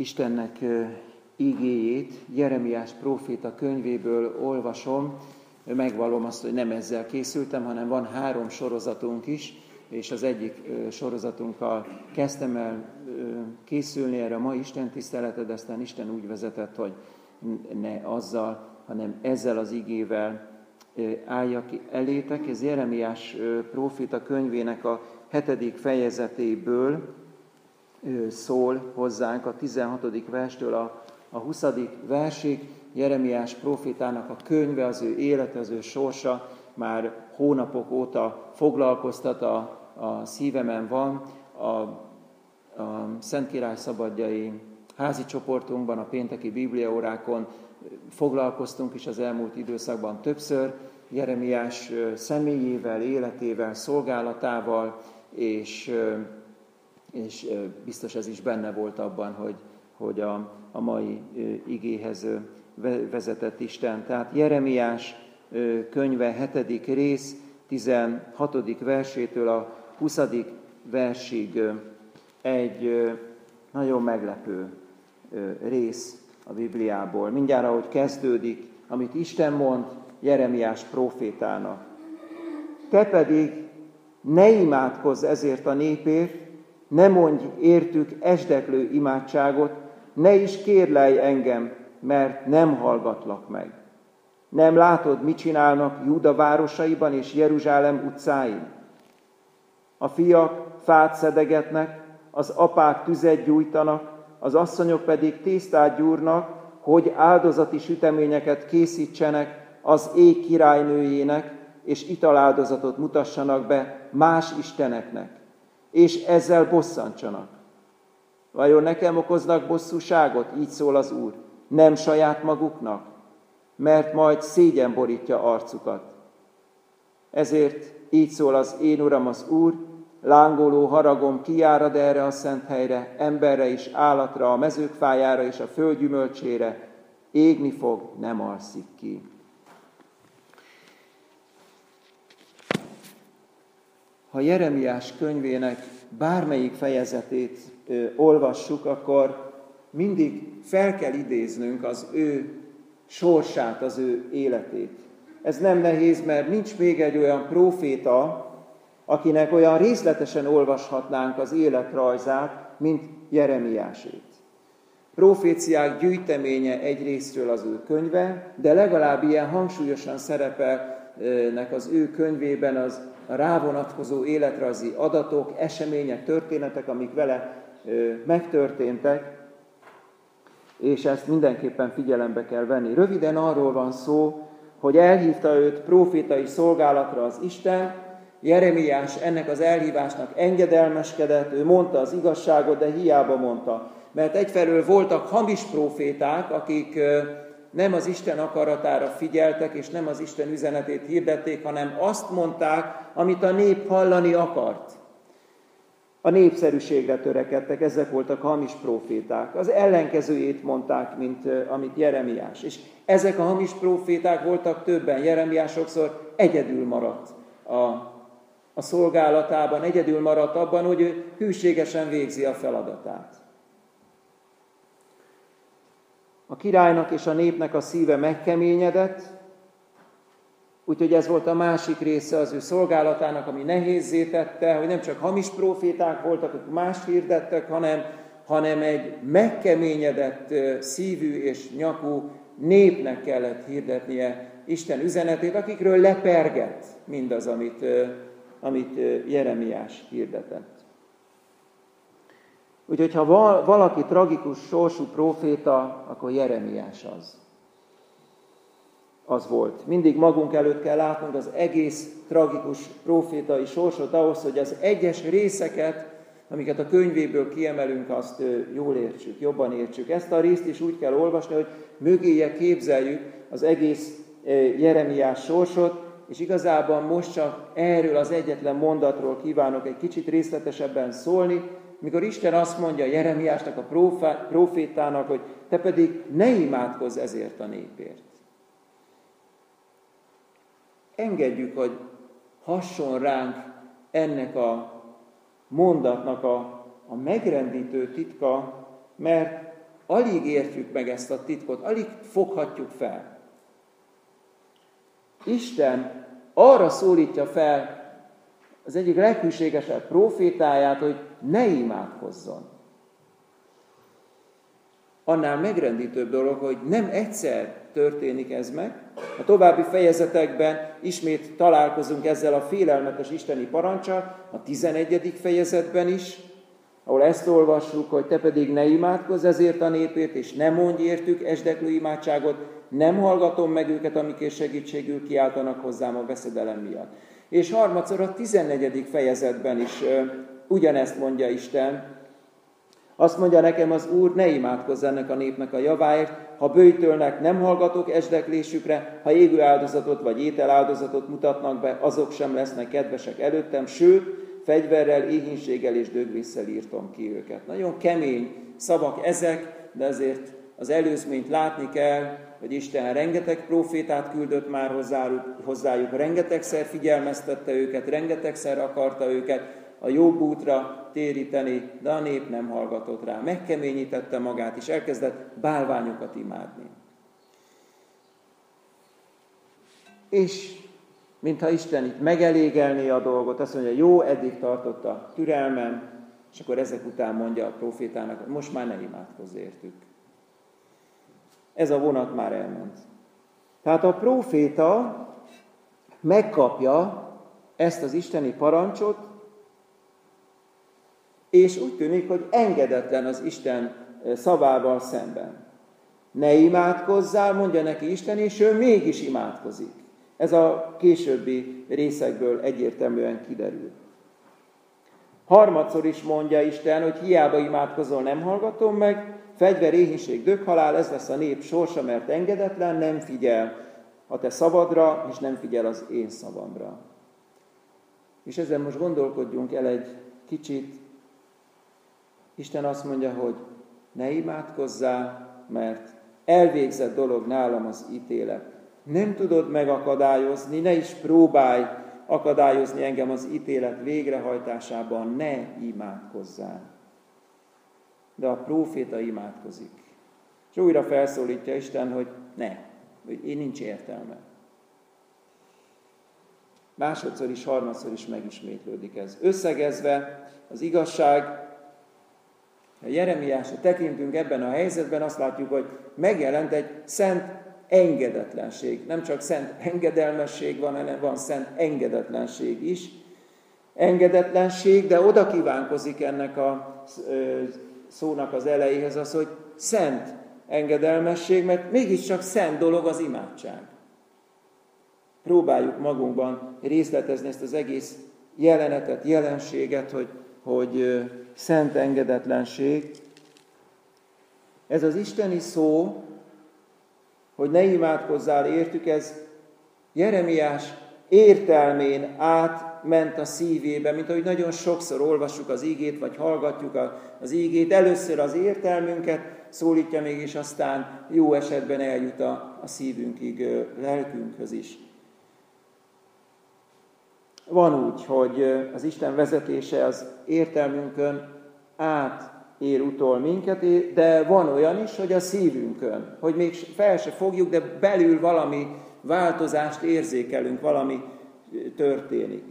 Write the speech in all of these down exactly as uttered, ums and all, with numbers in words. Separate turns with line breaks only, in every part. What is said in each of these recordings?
Istennek igéjét Jeremiás próféta könyvéből olvasom. Megvallom azt, hogy nem ezzel készültem, hanem van három sorozatunk is, és az egyik sorozatunkkal kezdtem el készülni erre a mai istentiszteletre, de aztán Isten úgy vezetett, hogy ne azzal, hanem ezzel az igével álljak elétek. Ez Jeremiás próféta könyvének a hetedik fejezetéből szól hozzánk, a tizenhatodik verstől a, a huszadik versig. Jeremiás prófétának a könyve, az ő élete, az ő sorsa már hónapok óta foglalkoztat, a, a szívemen van. A, a Szentkirály Szabadjai házi csoportunkban, a pénteki bibliaórákon foglalkoztunk is az elmúlt időszakban többször Jeremiás személyével, életével, szolgálatával, és, és biztos ez is benne volt abban, hogy, hogy a, a mai igéhez vezetett Isten. Tehát Jeremiás könyve hetedik rész, tizenhatodik versétől a huszadik versig egy nagyon meglepő rész a Bibliából. Mindjárt, ahogy kezdődik, amit Isten mond Jeremiás prófétának. Te pedig ne imádkozz ezért a népért, ne mondj értük esdeklő imádságot, ne is kérlelj engem, mert nem hallgatlak meg. Nem látod, mit csinálnak Júda városaiban és Jeruzsálem utcáin? A fiak fát szedegetnek, az apák tüzet gyújtanak, az asszonyok pedig tésztát gyúrnak, hogy áldozati süteményeket készítsenek az ég királynőjének, és italáldozatot mutassanak be más isteneknek, és ezzel bosszantsanak. Vajon nekem okoznak bosszúságot? Így szól az Úr. Nem saját maguknak, mert majd szégyen borítja arcukat. Ezért így szól az én Uram, az Úr, lángoló haragom kijárad erre a szent helyre, emberre és állatra, a mezők fájára és a föld gyümölcsére, égni fog, nem alszik ki. Ha Jeremiás könyvének bármelyik fejezetét ö, olvassuk, akkor mindig fel kell idéznünk az ő sorsát, az ő életét. Ez nem nehéz, mert nincs még egy olyan próféta, akinek olyan részletesen olvashatnánk az életrajzát, mint Jeremiásét. Proféciák gyűjteménye egyrésztről az ő könyve, de legalább ilyen hangsúlyosan szerepelnek az ő könyvében az a rávonatkozó életrajzi adatok, események, történetek, amik vele megtörténtek, és ezt mindenképpen figyelembe kell venni. Röviden arról van szó, hogy elhívta őt prófétai szolgálatra az Isten. Jeremiás ennek az elhívásnak engedelmeskedett, ő mondta az igazságot, de hiába mondta. Mert egyfelől voltak hamis próféták, akik nem az Isten akaratára figyeltek, és nem az Isten üzenetét hirdették, hanem azt mondták, amit a nép hallani akart. A népszerűségre törekedtek, ezek voltak hamis próféták. Az ellenkezőjét mondták, mint amit Jeremiás. És ezek a hamis próféták voltak többen. Jeremiás sokszor egyedül maradt a, a szolgálatában, egyedül maradt abban, hogy ő hűségesen végzi a feladatát. A királynak és a népnek a szíve megkeményedett, úgyhogy ez volt a másik része az ő szolgálatának, ami nehézzé tette, hogy nem csak hamis próféták voltak, akik mást hirdettek, hanem, hanem egy megkeményedett szívű és nyakú népnek kellett hirdetnie Isten üzenetét, akikről lepergett mindaz, amit, amit Jeremiás hirdetett. Úgyhogy ha valaki tragikus sorsú próféta, akkor Jeremiás az. Az volt. Mindig magunk előtt kell látnunk az egész tragikus prófétai sorsot ahhoz, hogy az egyes részeket, amiket a könyvéből kiemelünk, azt jól értsük, jobban értsük. Ezt a részt is úgy kell olvasni, hogy mögéje képzeljük az egész Jeremiás sorsot, és igazából most csak erről az egyetlen mondatról kívánok egy kicsit részletesebben szólni, mikor Isten azt mondja Jeremiásnak, a prófétának, hogy te pedig ne imádkozz ezért a népért. Engedjük, hogy hasson ránk ennek a mondatnak a, a megrendítő titka, mert alig értjük meg ezt a titkot, alig foghatjuk fel. Isten arra szólítja fel az egyik leghűségesebb prófétáját, hogy ne imádkozzon. Annál megrendítőbb dolog, hogy nem egyszer történik ez meg. A további fejezetekben ismét találkozunk ezzel a félelmetes isteni parancsal, a tizenegyedik fejezetben is, ahol ezt olvassuk, hogy te pedig ne imádkozz ezért a népért, és ne mondj értük esdeklő imádságot, nem hallgatom meg őket, amikért segítségül kiáltanak hozzám a veszedelem miatt. És harmadszor a tizennegyedik fejezetben is ugyanezt mondja Isten. Azt mondja nekem az Úr, ne imádkozz ennek a népnek a javáért, ha böjtölnek, nem hallgatok esdeklésükre, ha égő áldozatot vagy ételáldozatot mutatnak be, azok sem lesznek kedvesek előttem, sőt, fegyverrel, éhínséggel és dögvésszel írtam ki őket. Nagyon kemény szavak ezek, de azért az előzményt látni kell, hogy Isten rengeteg prófétát küldött már hozzájuk, hozzájuk, rengetegszer figyelmeztette őket, rengetegszer akarta őket a jobb útra téríteni, de a nép nem hallgatott rá. Megkeményítette magát, és elkezdett bálványokat imádni. És mintha Isten itt megelégelné a dolgot, azt mondja, jó, eddig tartott a türelmem, és akkor ezek után mondja a prófétának, hogy most már ne imádkozz értük. Ez a vonat már elment. Tehát a próféta megkapja ezt az isteni parancsot, és úgy tűnik, hogy engedetlen az Isten szavával szemben. Ne imádkozzál, mondja neki Isten, és ő mégis imádkozik. Ez a későbbi részekből egyértelműen kiderül. Harmadszor is mondja Isten, hogy hiába imádkozol, nem hallgatom meg, fegyver, éhínség, döghalál, ez lesz a nép sorsa, mert engedetlen, nem figyel a te szavadra, és nem figyel az én szavamra. És ezen most gondolkodjunk el egy kicsit. Isten azt mondja, hogy ne imádkozzál, mert elvégzett dolog nálam az ítélet. Nem tudod megakadályozni, ne is próbálj akadályozni engem az ítélet végrehajtásában, ne imádkozzál. De a próféta imádkozik. És újra felszólítja Isten, hogy ne, hogy én nincs értelme. Másodszor is, harmadszor is megismétlődik ez. Összegezve az igazság, ha Jeremiásra tekintünk ebben a helyzetben, azt látjuk, hogy megjelent egy szent engedetlenség. Nem csak szent engedelmesség van, hanem van szent engedetlenség is. Engedetlenség, de oda kívánkozik ennek a szónak az elejéhez az, hogy szent engedelmesség, mert mégiscsak szent dolog az imádság. Próbáljuk magunkban részletezni ezt az egész jelenetet, jelenséget, hogy, hogy szent engedetlenség. Ez az isteni szó, hogy ne imádkozzál értük, ez Jeremiás értelmén átment a szívébe, mint ahogy nagyon sokszor olvassuk az ígét, vagy hallgatjuk az ígét. Először az értelmünket szólítja meg, és aztán jó esetben eljut a, a szívünkig, lelkünkhöz is. Van úgy, hogy az Isten vezetése az értelmünkön átér utol minket, de van olyan is, hogy a szívünkön, hogy még fel se fogjuk, de belül valami változást érzékelünk, valami történik.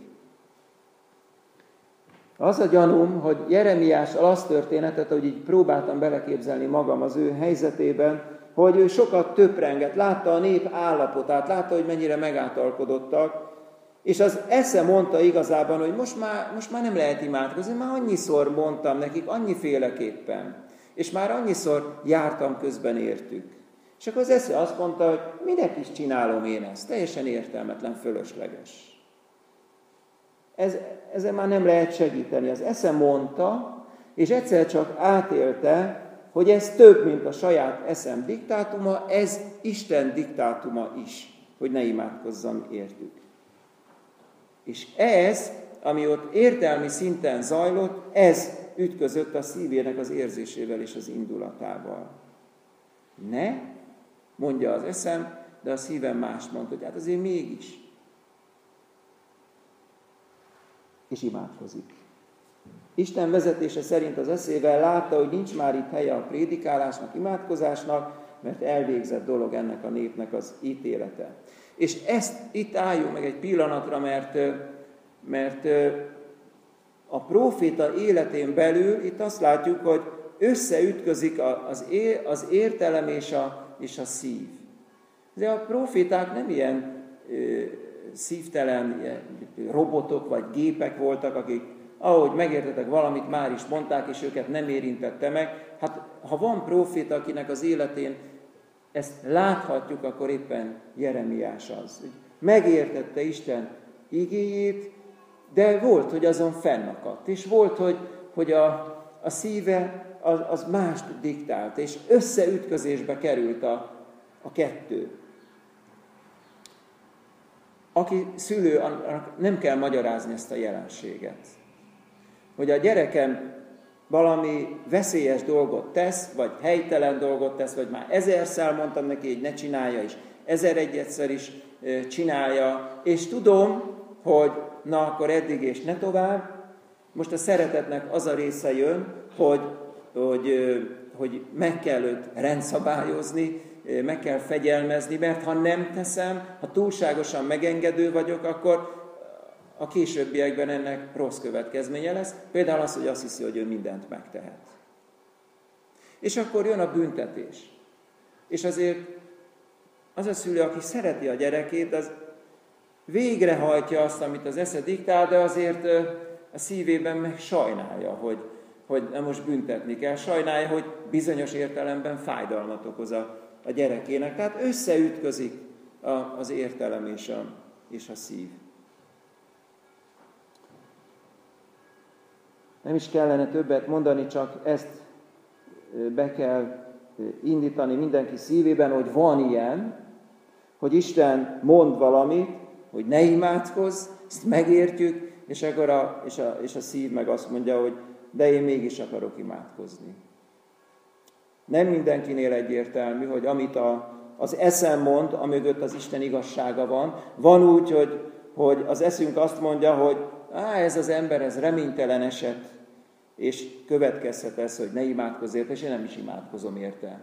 Az a gyanúm, hogy Jeremiással az történetet, hogy így próbáltam beleképzelni magam az ő helyzetében, hogy ő sokat töprengett, látta a nép állapotát, látta, hogy mennyire megátalkodottak, és az esze mondta igazában, hogy most már, most már nem lehet imádkozni, már annyiszor mondtam nekik, annyiféleképpen, és már annyiszor jártam közben értük. És akkor az esze azt mondta, hogy minek is csinálom én ezt, teljesen értelmetlen, fölösleges. Ez, ezen már nem lehet segíteni. Az esze mondta, és egyszer csak átélte, hogy ez több, mint a saját eszem diktátuma, ez Isten diktátuma is, hogy ne imádkozzam értük. És ez, ami ott értelmi szinten zajlott, ez ütközött a szívének az érzésével és az indulatával. Ne, mondja az eszem, de a szívem mást mond, hogy hát azért mégis. És imádkozik. Isten vezetése szerint az eszével látta, hogy nincs már itt helye a prédikálásnak, imádkozásnak, mert elvégzett dolog ennek a népnek az ítélete. És ezt itt álljunk meg egy pillanatra, mert, mert a próféta életén belül itt azt látjuk, hogy összeütközik az, é, az értelem és a, és a szív. De a próféták nem ilyen ö, szívtelen ilyen robotok vagy gépek voltak, akik ahogy megértetek valamit, már is mondták, és őket nem érintette meg. Hát ha van próféta, akinek az életén ezt láthatjuk, akkor éppen Jeremiás az. Megértette Isten igéjét, de volt, hogy azon fennakadt, és volt, hogy, hogy a, a szíve az, az mást diktált, és összeütközésbe került a, a kettő. Aki szülő, annak nem kell magyarázni ezt a jelenséget. Hogy a gyerekem valami veszélyes dolgot tesz, vagy helytelen dolgot tesz, vagy már ezerszer mondtam neki, hogy ne csinálja, és ezer egyszer is csinálja, és tudom, hogy na akkor eddig és ne tovább. Most a szeretetnek az a része jön, hogy, hogy, hogy meg kell őt rendszabályozni, meg kell fegyelmezni, mert ha nem teszem, ha túlságosan megengedő vagyok, akkor a későbbiekben ennek rossz következménye lesz. Például az, hogy azt hiszi, hogy ő mindent megtehet. És akkor jön a büntetés. És azért az a szülő, aki szereti a gyerekét, az végrehajtja azt, amit az esze diktál, de azért a szívében meg sajnálja, hogy, hogy nem most büntetni kell. Sajnálja, hogy bizonyos értelemben fájdalmat okoz a, a gyerekének. Tehát összeütközik a, az értelem és a, és a szív. Nem is kellene többet mondani, csak ezt be kell indítani mindenki szívében, hogy van ilyen, hogy Isten mond valamit, hogy ne imádkozz, ezt megértjük, és akkor a, és a, és a szív meg azt mondja, hogy de én mégis akarok imádkozni. Nem mindenkinél egyértelmű, hogy amit a, az eszem mond, amögött az Isten igazsága van. Van úgy, hogy, hogy az eszünk azt mondja, hogy á, ez az ember, ez reménytelen eset, és következhet ez, hogy ne imádkozz érte, és én nem is imádkozom érte.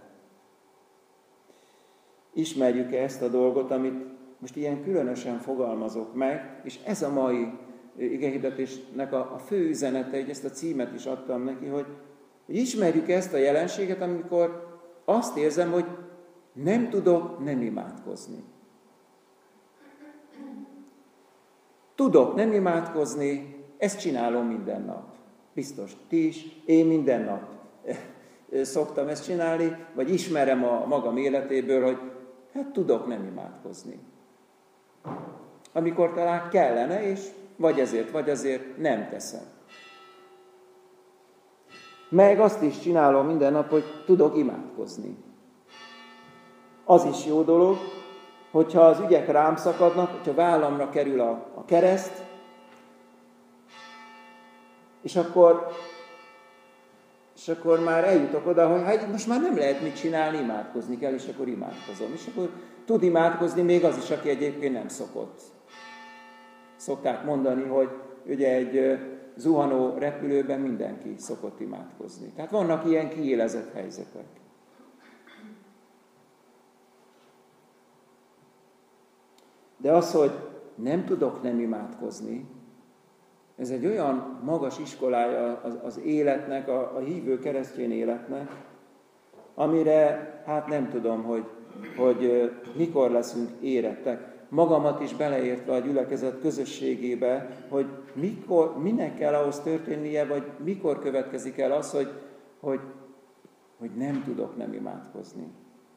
Ismerjük-e ezt a dolgot, amit most ilyen különösen fogalmazok meg, és ez a mai igehirdetésnek a, a fő üzenete, hogy ezt a címet is adtam neki, hogy, hogy ismerjük ezt a jelenséget, amikor azt érzem, hogy nem tudok nem imádkozni. Tudok nem imádkozni, ezt csinálom minden nap. Biztos, ti is, én minden nap szoktam ezt csinálni, vagy ismerem a magam életéből, hogy hát tudok nem imádkozni. Amikor talán kellene, és vagy ezért, vagy azért nem teszem. Meg azt is csinálom minden nap, hogy tudok imádkozni. Az is jó dolog, hogyha az ügyek rám szakadnak, hogyha vállamra kerül a, a kereszt, és akkor, és akkor már eljutok oda, hogy hát most már nem lehet mit csinálni, imádkozni kell, és akkor imádkozom. És akkor tud imádkozni még az is, aki egyébként nem szokott. Szokták mondani, hogy ugye egy zuhanó repülőben mindenki szokott imádkozni. Tehát vannak ilyen kiélezett helyzetek. De az, hogy nem tudok nem imádkozni, ez egy olyan magas iskolája az, az életnek, a, a hívő keresztény életnek, amire hát nem tudom, hogy, hogy mikor leszünk érettek. Magamat is beleértve a gyülekezet közösségébe, hogy mikor, minek kell ahhoz történnie, vagy mikor következik el az, hogy, hogy, hogy nem tudok nem imádkozni.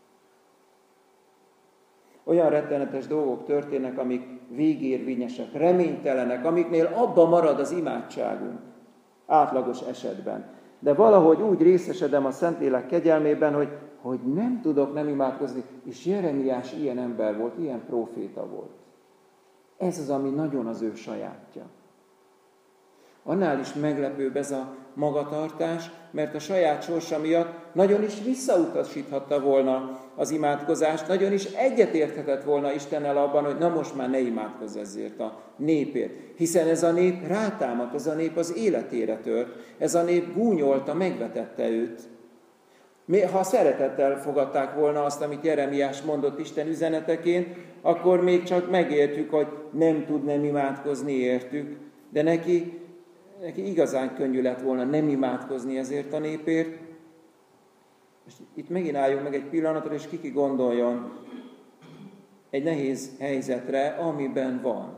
Olyan rettenetes dolgok történnek, amik végérvényesek, reménytelenek, amiknél abba marad az imádságunk, átlagos esetben. De valahogy úgy részesedem a Szentlélek kegyelmében, hogy, hogy nem tudok nem imádkozni, és Jeremiás ilyen ember volt, ilyen próféta volt. Ez az, ami nagyon az ő sajátja. annál is meglepőbb ez a magatartás, mert a saját sorsa miatt nagyon is visszautasíthatta volna az imádkozást, nagyon is egyetérthetett volna Istennel abban, hogy na most már ne imádkozz ezért a népért. Hiszen ez a nép rátámadt, ez a nép az életére tört, ez a nép gúnyolta, megvetette őt. Ha szeretettel fogadták volna azt, amit Jeremiás mondott Isten üzeneteként, akkor még csak megértjük, hogy nem tud nem imádkozni, értük, de neki Neki igazán könnyű lett volna nem imádkozni ezért a népért. És itt megint álljunk meg egy pillanatra, és kiki gondoljon egy nehéz helyzetre, amiben van.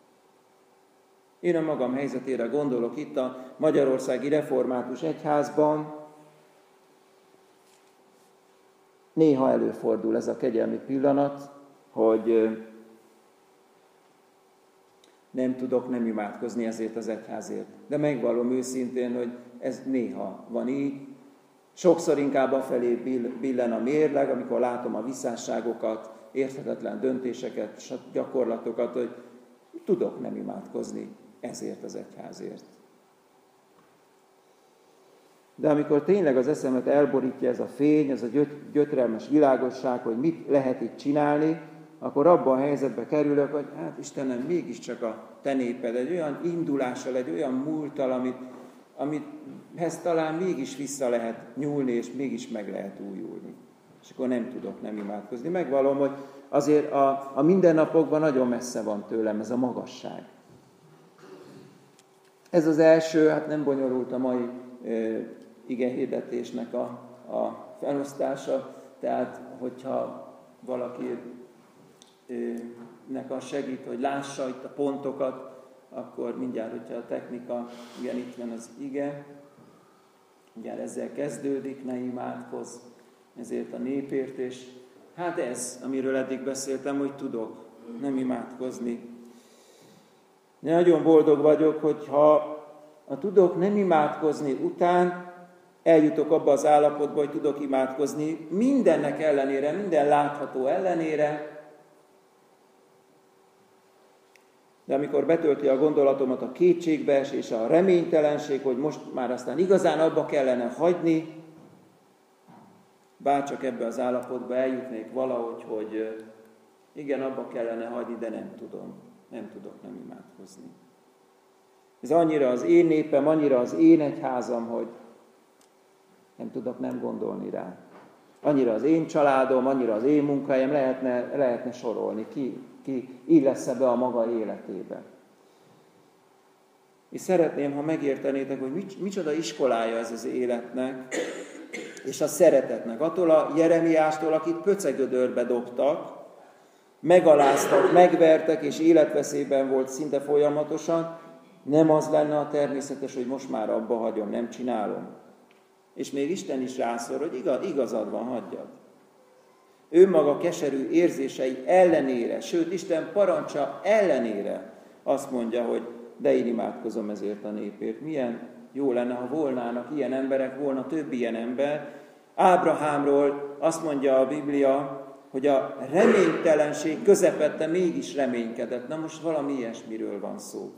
Én a magam helyzetére gondolok itt a Magyarországi Református Egyházban. Néha előfordul ez a kegyelmi pillanat, hogy nem tudok nem imádkozni ezért az egyházért. De megvallom őszintén, hogy ez néha van így. Sokszor inkább afelé billen a mérleg, amikor látom a visszásságokat, érthetetlen döntéseket, gyakorlatokat, hogy tudok nem imádkozni ezért az egyházért. De amikor tényleg az eszemet elborítja ez a fény, ez a gyöt, gyötrelmes világosság, hogy mit lehet itt csinálni, akkor abban a helyzetbe kerülök, hogy hát Istenem, mégiscsak a te néped egy olyan indulással, egy olyan múlttal, amit, amithez talán mégis vissza lehet nyúlni, és mégis meg lehet újulni. És akkor nem tudok nem imádkozni. Megvallom, hogy azért a, a mindennapokban nagyon messze van tőlem ez a magasság. Ez az első, hát nem bonyolult a mai e, igehirdetésnek a, a felosztása, tehát hogyha valaki nek az segít, hogy lássa itt a pontokat, akkor mindjárt, hogyha a technika, igen, itt van az ige, mindjárt ezzel kezdődik, ne imádkozz ezért a népért, és hát ez, amiről eddig beszéltem, hogy tudok nem imádkozni. Nagyon boldog vagyok, hogyha a tudok nem imádkozni után eljutok abba az állapotba, hogy tudok imádkozni mindennek ellenére, minden látható ellenére, de amikor betölti a gondolatomat a kétségbeesés, a reménytelenség, hogy most már aztán igazán abba kellene hagyni, bárcsak ebbe az állapotba eljutnék valahogy, hogy igen, abba kellene hagyni, de nem tudom. Nem tudok nem imádkozni. Ez annyira az én népem, annyira az én egyházam, hogy nem tudok nem gondolni rá. Annyira az én családom, annyira az én munkahelyem, lehetne, lehetne sorolni, ki, ki illesz be a maga életébe. És szeretném, ha megértenétek, hogy micsoda iskolája ez az életnek, és a szeretetnek. Attól a Jeremiástól, akit pöcegödörbe dobtak, megaláztak, megvertek, és életveszélyben volt szinte folyamatosan, nem az lenne a természetes, hogy most már abba hagyom, nem csinálom. És még Isten is rászor, hogy igaz, igazad van, hagyjad. Ő maga keserű érzései ellenére, sőt Isten parancsa ellenére azt mondja, hogy de én imádkozom ezért a népért. Milyen jó lenne, ha volnának ilyen emberek, volna több ilyen ember. Ábrahámról azt mondja a Biblia, hogy a reménytelenség közepette mégis reménykedett. Na most valami ilyesmiről van szó.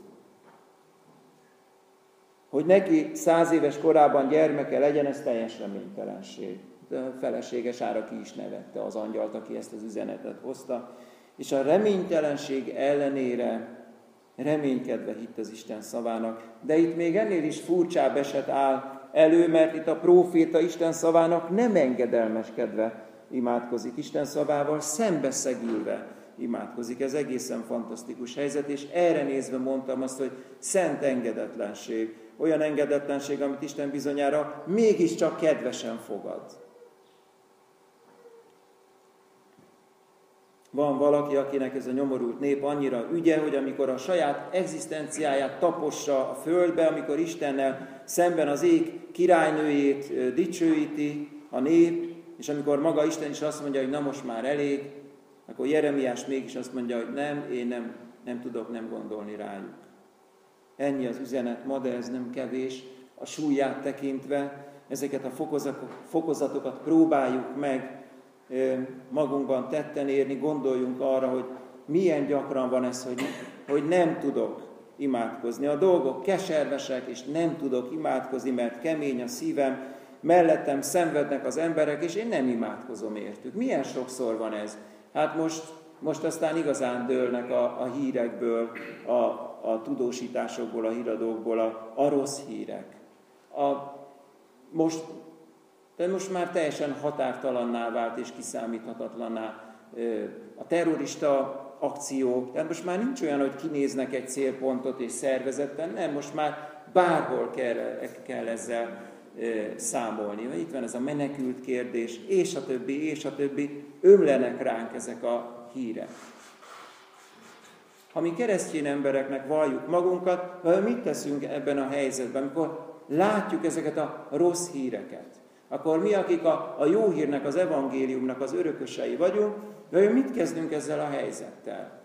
Hogy neki száz éves korában gyermeke legyen, ez teljes reménytelenség. De a feleséges ára ki is nevette az angyalt, aki ezt az üzenetet hozta. És a reménytelenség ellenére reménykedve hitt az Isten szavának. De itt még ennél is furcsább eset áll elő, mert itt a próféta Isten szavának nem engedelmeskedve imádkozik, Isten szavával szembeszegülve imádkozik. Ez egészen fantasztikus helyzet, és erre nézve mondtam azt, hogy szent engedetlenség. Olyan engedetlenség, amit Isten bizonyára mégiscsak kedvesen fogad. Van valaki, akinek ez a nyomorult nép annyira ügye, hogy amikor a saját egzisztenciáját tapossa a földbe, amikor Istennel szemben az ég királynőjét dicsőíti a nép, és amikor maga Isten is azt mondja, hogy na most már elég, akkor Jeremiás mégis azt mondja, hogy nem, én nem, nem tudok nem gondolni rájuk. Ennyi az üzenet ma, de ez nem kevés. A súlyát tekintve ezeket a fokozatokat próbáljuk meg magunkban tetten érni, gondoljunk arra, hogy milyen gyakran van ez, hogy, hogy nem tudok imádkozni. A dolgok keservesek, és nem tudok imádkozni, mert kemény a szívem, mellettem szenvednek az emberek, és én nem imádkozom értük. Milyen sokszor van ez? Hát most, most aztán igazán dőlnek a, a hírekből, a, a tudósításokból, a híradókból a, a rossz hírek. A, most, de most már teljesen határtalanná vált és kiszámíthatatlanná a terrorista akció. Tehát most már nincs olyan, hogy kinéznek egy célpontot és szervezetten, nem, most már bárhol kell, kell ezzel számolni. Itt van ez a menekült kérdés, és a többi, és a többi, ömlenek ránk ezek a hírek. Ha mi keresztény embereknek valljuk magunkat, mit teszünk ebben a helyzetben, amikor látjuk ezeket a rossz híreket? Akkor mi, akik a, a jó hírnek, az evangéliumnak az örökösei vagyunk, vajon mit kezdünk ezzel a helyzettel?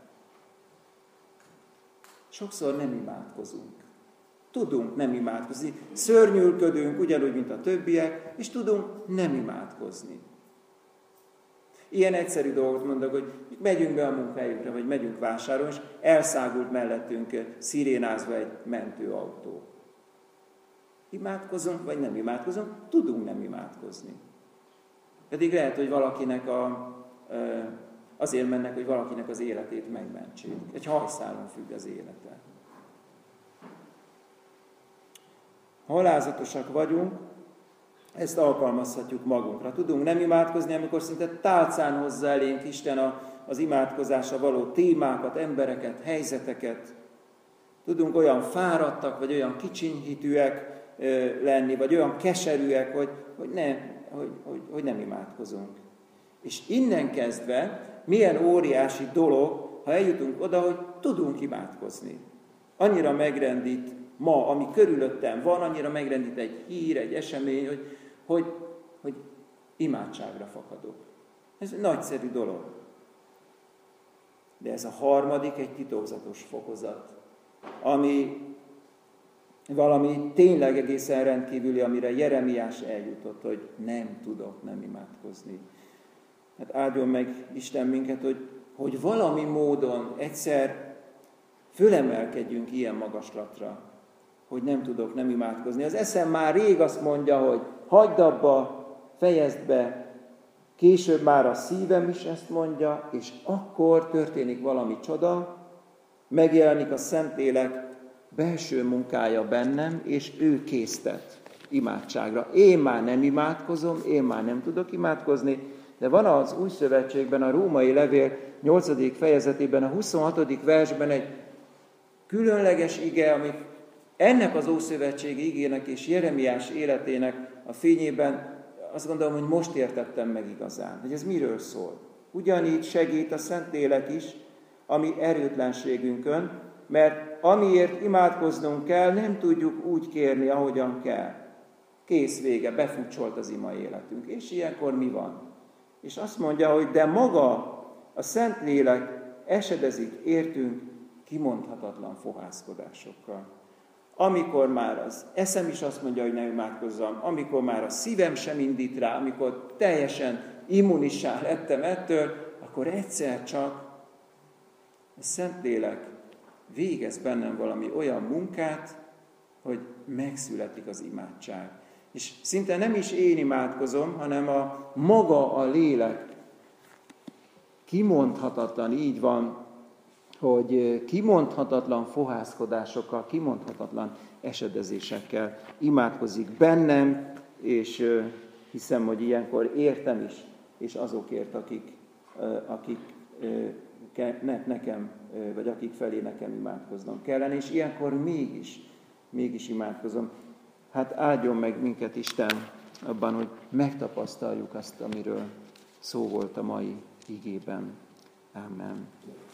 Sokszor nem imádkozunk. Tudunk nem imádkozni. Szörnyűködünk, ugyanúgy, mint a többiek, és tudunk nem imádkozni. Ilyen egyszerű dolgot mondok, hogy megyünk be a munkahelyünkre, vagy megyünk vásárolni, és elszágult mellettünk szirénázva egy mentőautó. Imádkozunk, vagy nem imádkozunk? Tudunk nem imádkozni. Pedig lehet, hogy valakinek a, azért mennek, hogy valakinek az életét megmentsék. Egy hajszálon függ az élete. Ha alázatosak vagyunk, ezt alkalmazhatjuk magunkra. Tudunk nem imádkozni, amikor szinte tálcán hozza elénk Isten a, az imádkozásra való témákat, embereket, helyzeteket. Tudunk olyan fáradtak, vagy olyan kicsinyhitűek lenni, vagy olyan keserűek, hogy, hogy, nem, hogy, hogy, hogy nem imádkozunk. És innen kezdve milyen óriási dolog, ha eljutunk oda, hogy tudunk imádkozni. Annyira megrendít ma, ami körülöttem van, annyira megrendít egy hír, egy esemény, hogy, hogy, hogy imádságra fakadok. Ez egy nagyszerű dolog. De ez a harmadik egy titokzatos fokozat, ami valami tényleg egészen rendkívüli, amire Jeremiás eljutott, hogy nem tudok nem imádkozni. Hát áldjon meg Isten minket, hogy, hogy valami módon egyszer fölemelkedjünk ilyen magaslatra, hogy nem tudok nem imádkozni. Az eszem már rég azt mondja, hogy hagyd abba, fejezd be, később már a szívem is ezt mondja, és akkor történik valami csoda, megjelenik a Szentlélek belső munkája bennem, és ő késztet imádságra. Én már nem imádkozom, én már nem tudok imádkozni, de van az Új Szövetségben, a Római Levél nyolcadik fejezetében, a huszonhatodik versben egy különleges ige, amit ennek az Ószövetségi igének és Jeremiás életének a fényében azt gondolom, hogy most értettem meg igazán, hogy ez miről szól. Ugyanígy segít a Szentlélek is a mi erőtlenségünkön, mert amiért imádkoznunk kell, nem tudjuk úgy kérni, ahogyan kell. Kész, vége, befutcsolt az ima életünk. És ilyenkor mi van? És azt mondja, hogy de maga a Szentlélek esedezik értünk kimondhatatlan fohászkodásokkal. Amikor már az eszem is azt mondja, hogy ne imádkozzam, amikor már a szívem sem indít rá, amikor teljesen immunissá lettem ettől, akkor egyszer csak a Szentlélek végez bennem valami olyan munkát, hogy megszületik az imádság. És szinte nem is én imádkozom, hanem a maga a lélek kimondhatatlan, így van, hogy kimondhatatlan fohászkodásokkal, kimondhatatlan esedezésekkel imádkozik bennem, és hiszem, hogy ilyenkor értem is, és azokért, akik, akik nekem, vagy akik felé nekem imádkoznom kellene, és ilyenkor mégis, mégis imádkozom. Hát áldjon meg minket Isten abban, hogy megtapasztaljuk azt, amiről szó volt a mai igében. Amen.